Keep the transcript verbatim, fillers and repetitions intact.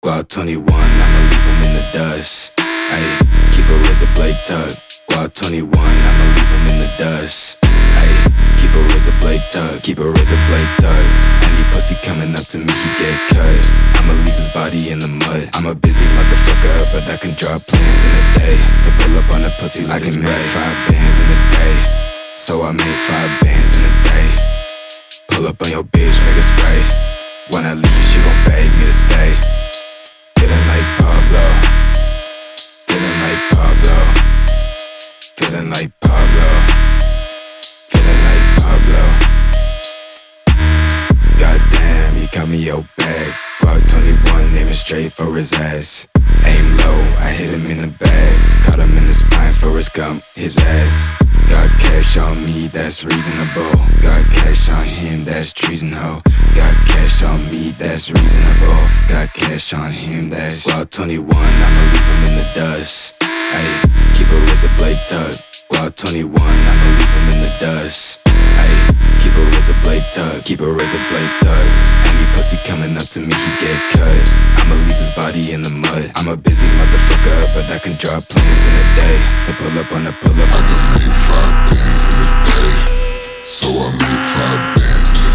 Glock twenty-one, I'ma leave him in the dust. Ayy, keep a razor blade tucked. Glock twenty-one, I'ma leave him in the dust. Ayy, keep a razor blade tucked. Keep a razor blade tucked. Any pussy coming up to me, he get cut. I'ma leave his body in the mud. I'm a busy motherfucker, but I can draw plans in a day. To pull up on a pussy like I can make five bands in a day. So I made five bands in a day. Pull up on your bitch, make a spray. When I leave, she gon' beg me to stay. Feeling like Pablo. Feeling like Pablo. Feeling like Pablo. Feeling like Pablo. Goddamn, you got me your bag. Glock twenty-one, aiming straight for his ass. Aim low, I hit him in the bag. Caught him in the spine for his gum, his ass. Got cash on me, that's reasonable. Got cash on him, that's treason, ho. Got cash on me, that's reasonable. Got cash on him, that's Glock twenty-one, I'ma leave him in the dust. Ayy, keep a razor blade tucked. Glock twenty-one, I'ma leave him in the dust. Ayy, keep a razor blade tucked. Keep a razor blade tucked. Any pussy coming up to me, he get cut. I'ma leave his body in the mud. I'm a busy motherfucker, but I can draw plans in a day. To pull up on a pull up. I can make five bands in a day. So I made five bands in a day.